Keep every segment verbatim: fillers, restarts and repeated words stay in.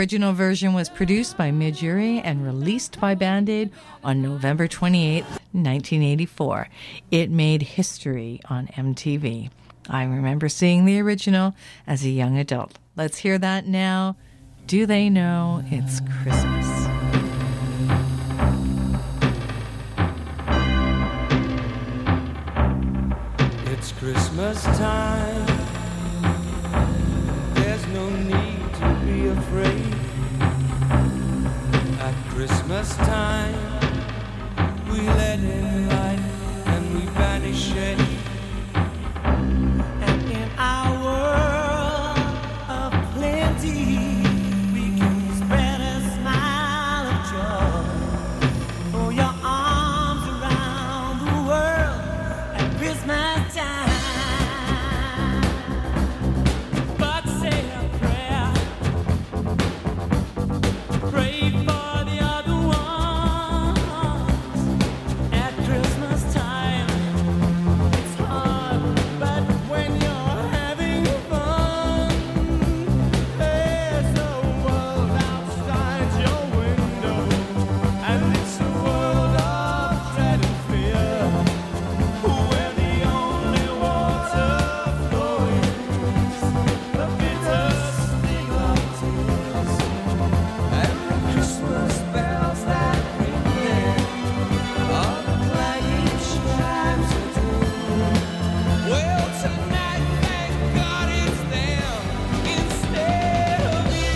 Original version was produced by Midge Ure and released by Band Aid on November twenty-eighth, nineteen eighty-four. It made history on M T V. I remember seeing the original as a young adult. Let's hear that now. Do They Know It's Christmas? It's Christmas time. There's no need to be afraid. At Christmas time, we let in light and we banish shade. And in our world of plenty, we can spread a smile of joy. Throw your arms around the world at Christmas time. But say a prayer, pray for the other ones. At Christmas time, it's hard, but when you're having fun, there's a world outside your window, and it's a world of dread and fear, where the only water flowing is the bitter sting of tears, and the Christmas bells that ring there are the clanging chimes of doom. Well, tonight, thank God it's them instead of you.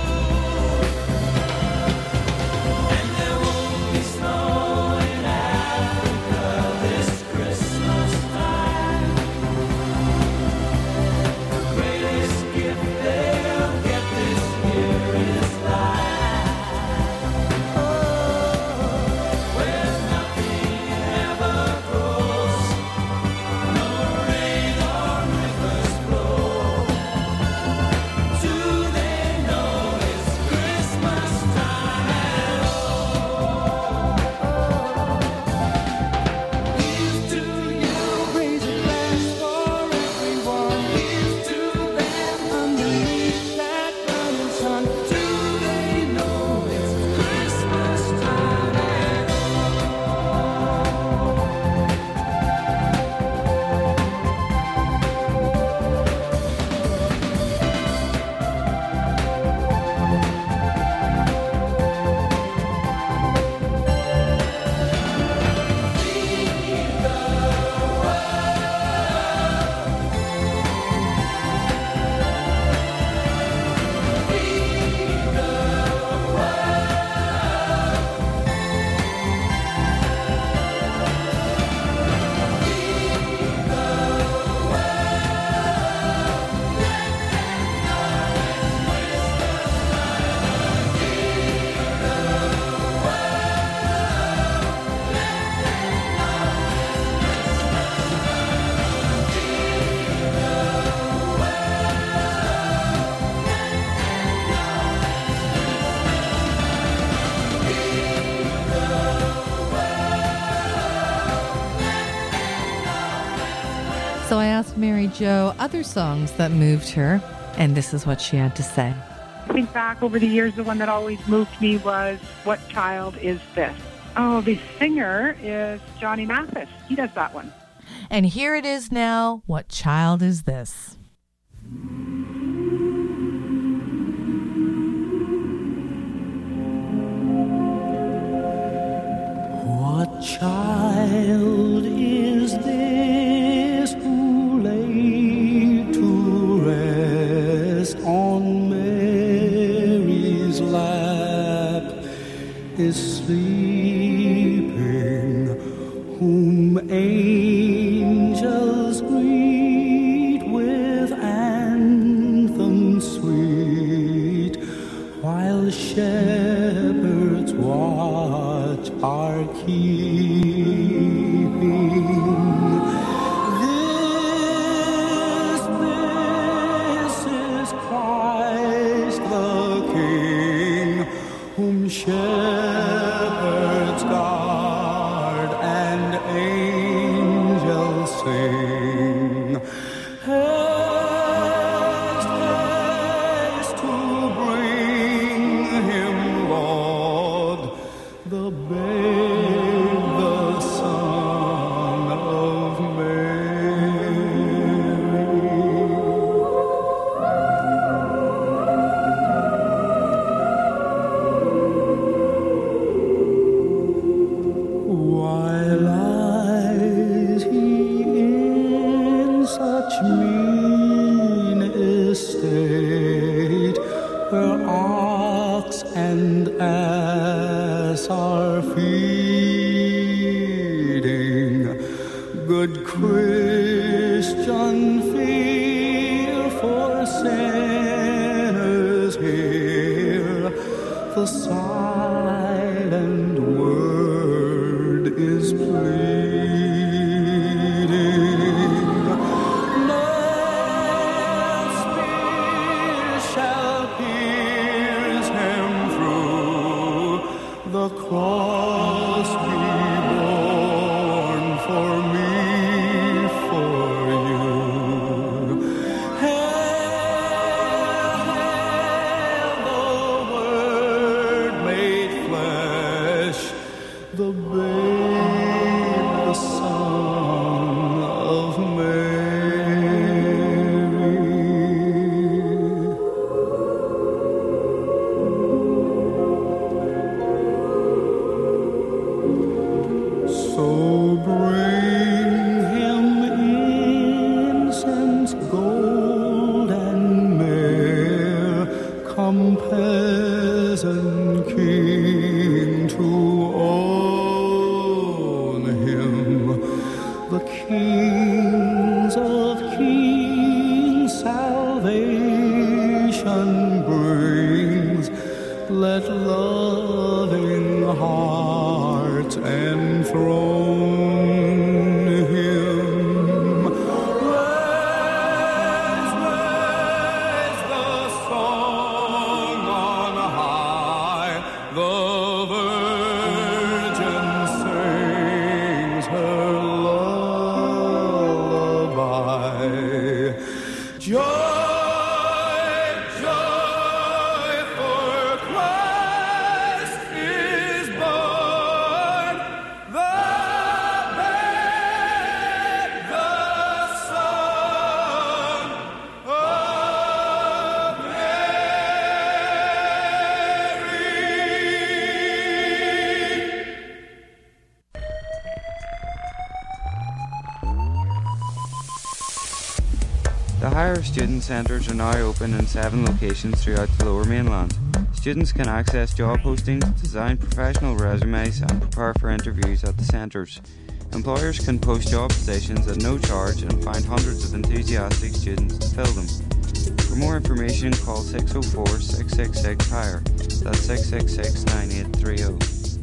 And there won't be snow in Africa this Christmas time. The greatest gift they'll get this year is life. Oh, where nothing ever grows, no rain or rivers flow. Do they know it's Christmas time at all? Here's to you, raise a glass for everyone. Here's to them underneath that burning sun. Do they know it's Christmas time at So I asked Mary Jo other songs that moved her, and this is what she had to say. I think back over the years, the one that always moved me was What Child Is This? Oh, the singer is Johnny Mathis. He does that one. And here it is now, What Child Is This? What child is this who lay to rest on Mary's lap, is sleeping, whom angels greet with anthems sweet, while shepherds watch our keeping? This, this is Christ the King, whom shepherds guard and angels sing. Haste, haste to bring ox and ass are feeding. Good Christian, fear for sinners here. The silent word is pleading. No spear shall pierce him through. The cross be borne for me, for you. Hail, hail, the Word made flesh, the babe, the Son of Mary. So bring him incense, gold, and myrrh. Come, peasant king, to own him. The kings of kings salvation brings. Let loving hearts enthrone him. Raise, raise the song on high. The Virgin sings her lullaby. Joy, joy, for Christ is born. The babe, the Son of Mary. The Higher Student Centres are now open in seven locations throughout the Lower Mainland. Students can access job postings, design professional resumes and prepare for interviews at the centres. Employers can post job positions at no charge and find hundreds of enthusiastic students to fill them. For more information, call six oh four, six six six, HIGHER. That's six six six, nine eight three oh.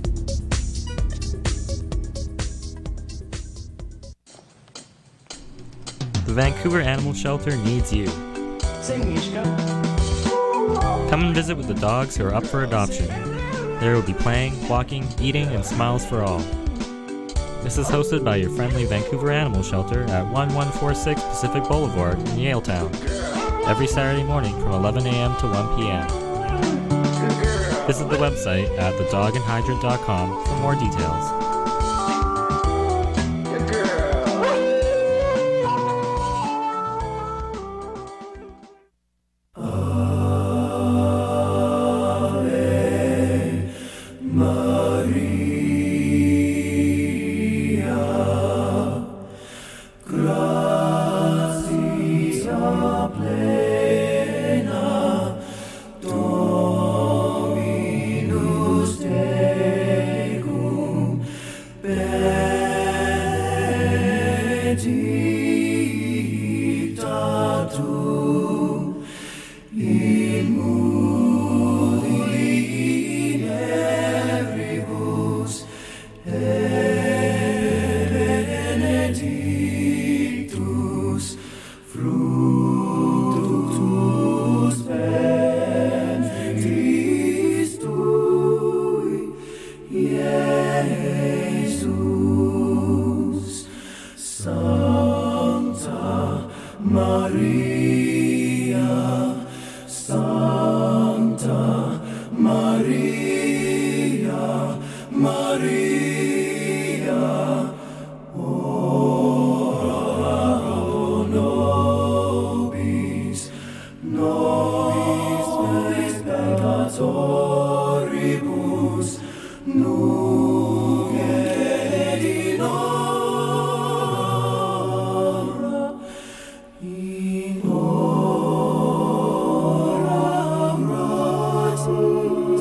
The Vancouver Animal Shelter needs you. Come and visit with the dogs who are up for adoption. There will be playing, walking, eating, and smiles for all. This is hosted by your friendly Vancouver Animal Shelter at eleven forty-six Pacific Boulevard in Yaletown, every Saturday morning from eleven a.m. to one p.m. Visit the website at the dog and hydrant dot com for more details. In ora roti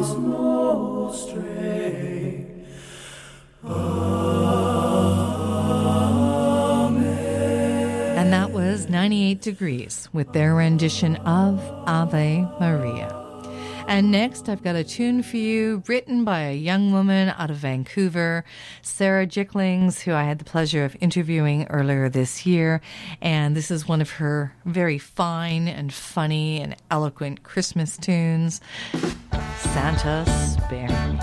ninety-eight Degrees with their rendition of Ave Maria. And next, I've got a tune for you written by a young woman out of Vancouver, Sarah Jicklings, who I had the pleasure of interviewing earlier this year. And this is one of her very fine and funny and eloquent Christmas tunes, Santa Spare Me.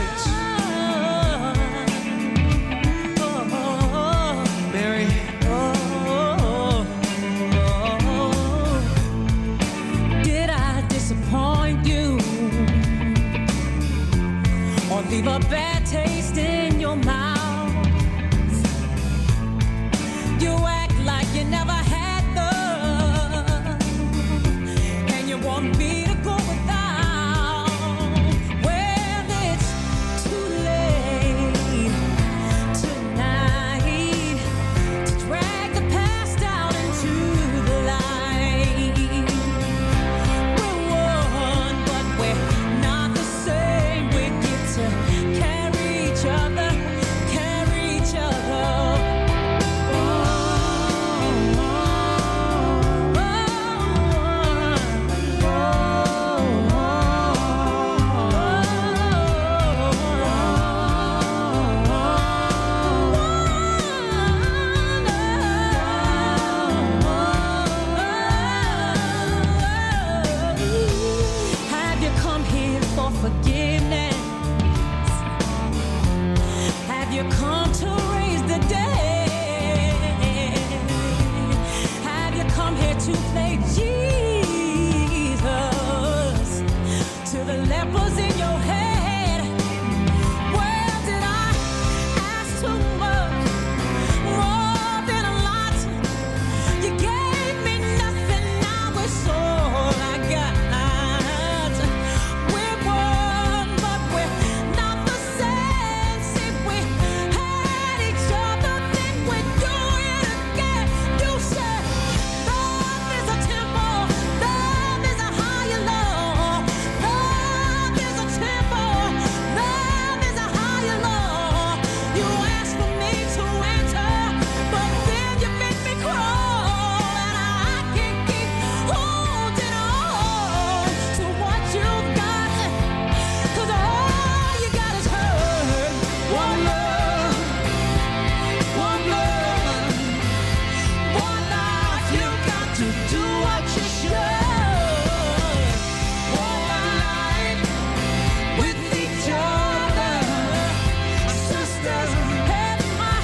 Mary, for forgiveness? Have you come to raise the dead? Have you come here to play Jesus to the lepers in your head? Well, did I ask too much? More than a lot. You gave me nothing, now it's all I got. We're one, but we're not the same. See, we had each other, then we do it again. You said love is a temple, love is a higher law. Love is a temple, love is a higher law. You asked for me to enter, but then you make me crawl, and I can't keep holding on to what you got, 'cause all you got is hurt. One love, one blood, one life. You got to do what you should. One life with each other, sisters and my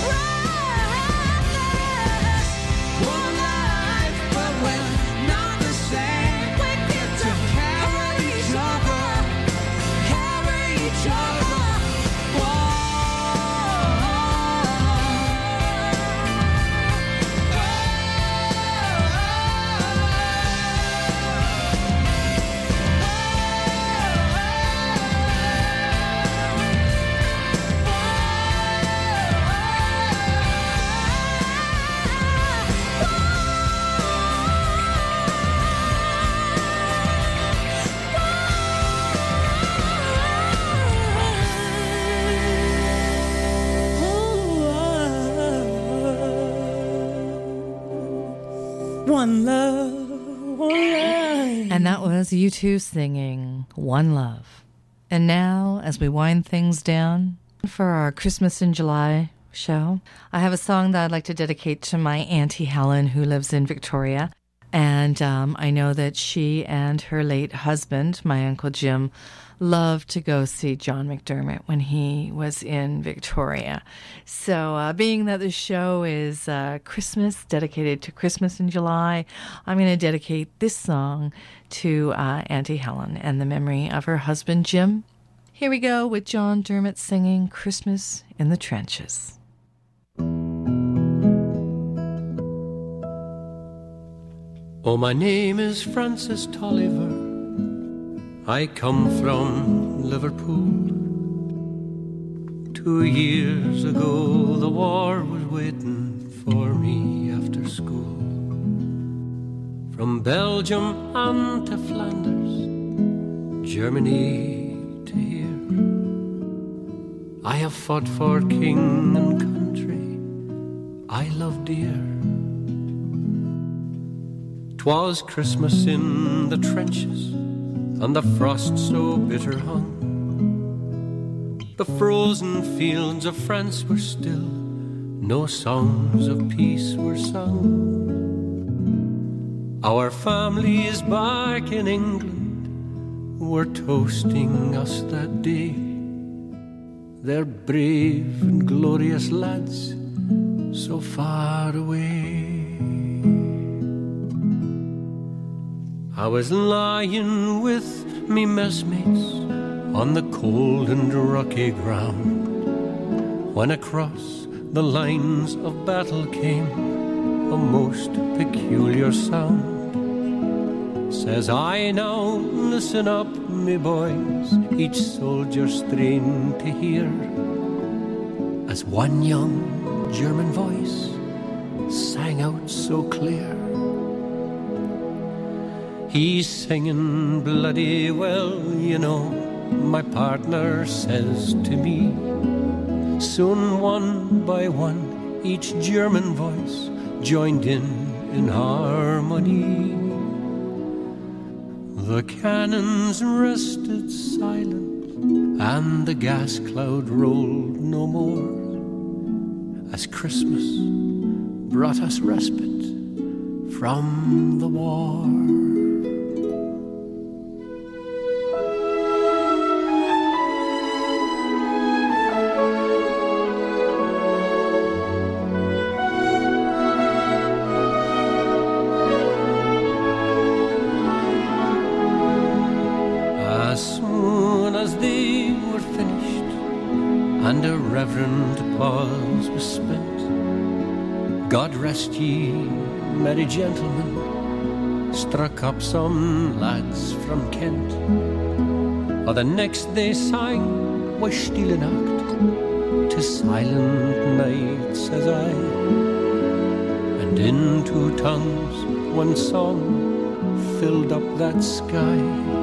brothers. One life, but we're not the same. We get to carry each other, carry each other. One love, one life. And that was U two singing One Love. And now, as we wind things down for our Christmas in July show, I have a song that I'd like to dedicate to my Auntie Helen, who lives in Victoria. And um, I know that she and her late husband, my Uncle Jim, loved to go see John McDermott when he was in Victoria. So uh, being that the show is uh, Christmas, dedicated to Christmas in July, I'm going to dedicate this song to uh, Auntie Helen and the memory of her husband, Jim. Here we go with John Dermott singing Christmas in the Trenches. Oh, my name is Francis Tolliver. I come from Liverpool. Two years ago the war was waiting for me after school. From Belgium and to Flanders, Germany to here, I have fought for king and country I love dear. 'Twas Christmas in the trenches, and the frost so bitter hung. The frozen fields of France were still, no songs of peace were sung. Our families back in England were toasting us that day. They're brave and glorious lads, so far away. I was lying with me messmates on the cold and rocky ground, when across the lines of battle came a most peculiar sound. Says I, now listen up, me boys, each soldier strained to hear, as one young German voice sang out so clear. He's singing bloody well, you know, my partner says to me. Soon one by one each German voice joined in in harmony. The cannons rested silent and the gas cloud rolled no more, as Christmas brought us respite from the war. soon as they were finished, and a reverent pause was spent, God rest ye, merry gentlemen, struck up some lads from Kent. Or the next they sang was Stille Nacht, 'tis silent night, says I, and in two tongues one song filled up that sky.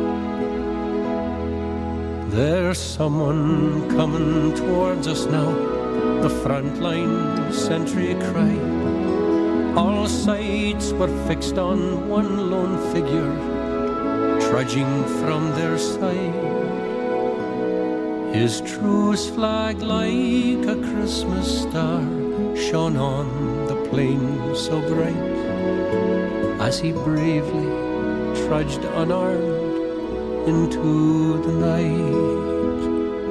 There's someone coming towards us now, the frontline sentry cried. All sights were fixed on one lone figure, trudging from their side. His truce flag like a Christmas star shone on the plain so bright, as he bravely trudged unarmed into the night.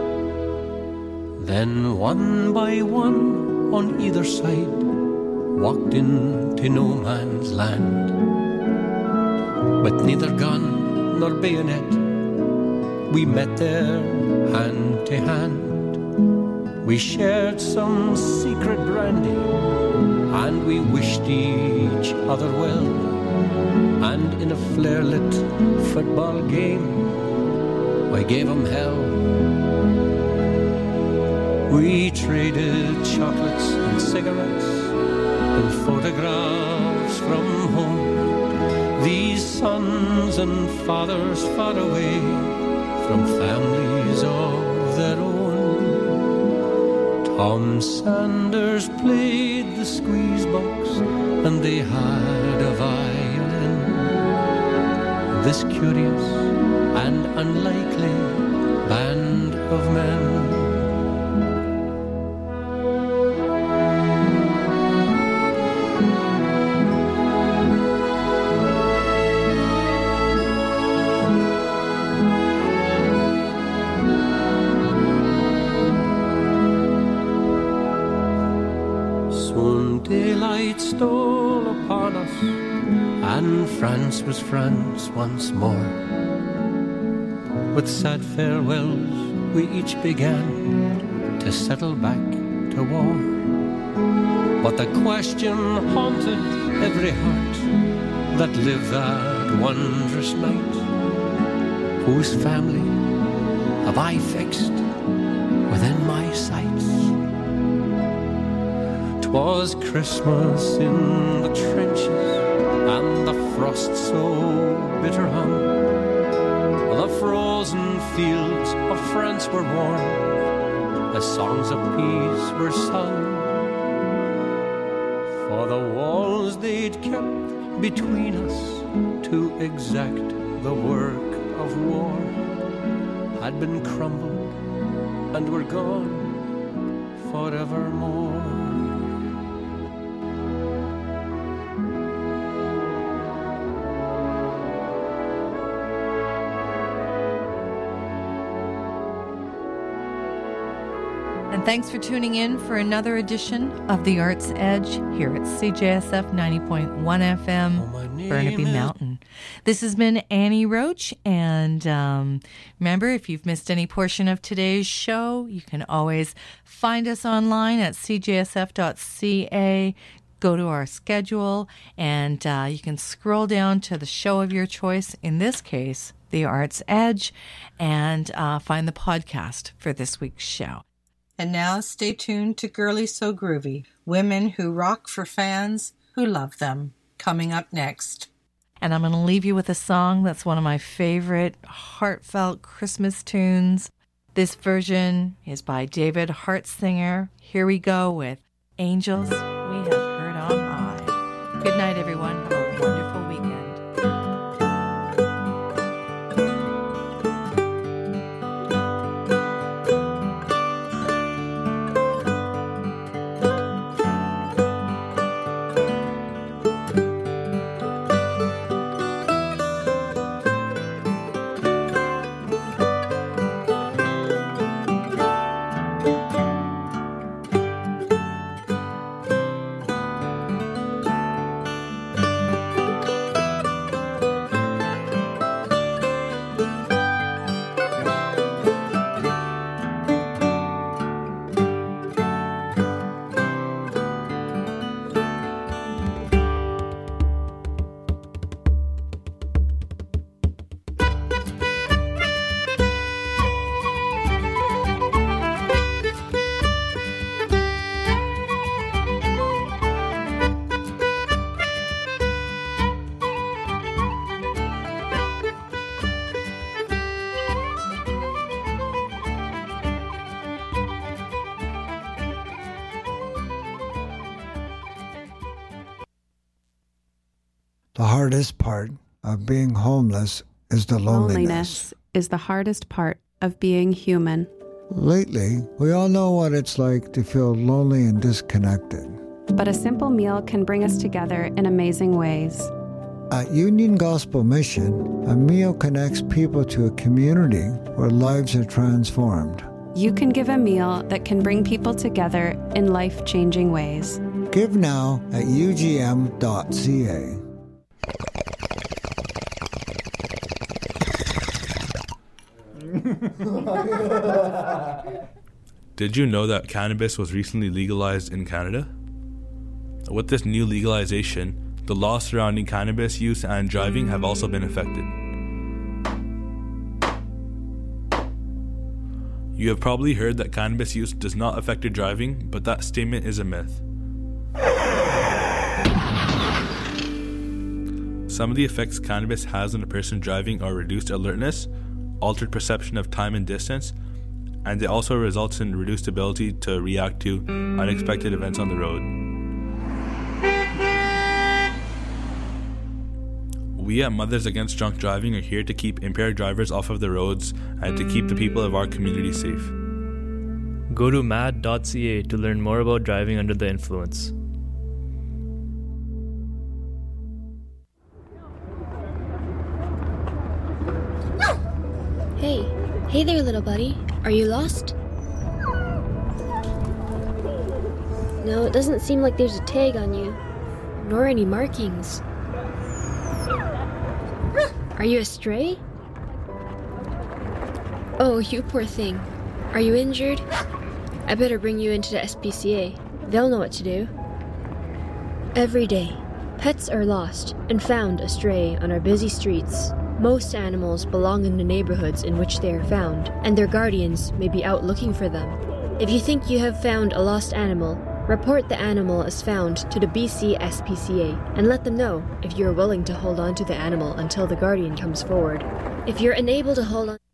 Then one by one on either side walked into no man's land, with neither gun nor bayonet we met there hand to hand. We shared some secret brandy, and we wished each other well, and in a flare-lit football game we gave 'em hell. We traded chocolates and cigarettes and photographs from home, these sons and fathers far away from families of their own. Tom Sanders played the squeeze box and they had a violin. This curious and unlikely band of men. Stole upon us, and France was France once more. With sad farewells we each began to settle back to war. But the question haunted every heart that lived that wondrous night: whose family have I fixed within my sights? 'Twas Christmas in the trenches, and the frost so bitter hung. The frozen fields of France were warm as songs of peace were sung. For the walls they'd kept between us to exact the work of war had been crumbled and were gone forevermore. And thanks for tuning in for another edition of The Arts Edge here at C J S F ninety point one F M, Burnaby Mountain. This has been Annie Roach, and um, remember, if you've missed any portion of today's show, you can always find us online at c j s f dot c a. Go to our schedule, and uh, you can scroll down to the show of your choice, in this case, The Arts Edge, and uh, find the podcast for this week's show. And now stay tuned to Girly So Groovy, women who rock for fans who love them, coming up next. And I'm going to leave you with a song that's one of my favorite heartfelt Christmas tunes. This version is by David Hartsinger. Here we go with Angels We Have Heard on High. Good night, everyone. Have a wonderful weekend. The hardest part of being homeless is the loneliness. Loneliness is the hardest part of being human. Lately, we all know what it's like to feel lonely and disconnected. But a simple meal can bring us together in amazing ways. At Union Gospel Mission, a meal connects people to a community where lives are transformed. You can give a meal that can bring people together in life-changing ways. Give now at u g m dot c a. Did you know that cannabis was recently legalized in Canada? With this new legalization, the laws surrounding cannabis use and driving have also been affected. You have probably heard that cannabis use does not affect your driving, but that statement is a myth. Some of the effects cannabis has on a person driving are reduced alertness, altered perception of time and distance, and it also results in reduced ability to react to unexpected events on the road. We at Mothers Against Drunk Driving are here to keep impaired drivers off of the roads and to keep the people of our community safe. Go to mad dot c a to learn more about driving under the influence. Hey, hey there, little buddy. Are you lost? No, it doesn't seem like there's a tag on you, nor any markings. Are you a stray? Oh, you poor thing. Are you injured? I better bring you into the S P C A. They'll know what to do. Every day, pets are lost and found astray on our busy streets. Most animals belong in the neighborhoods in which they are found, and their guardians may be out looking for them. If you think you have found a lost animal, report the animal as found to the B C S P C A and let them know if you are willing to hold on to the animal until the guardian comes forward. If you're unable to hold on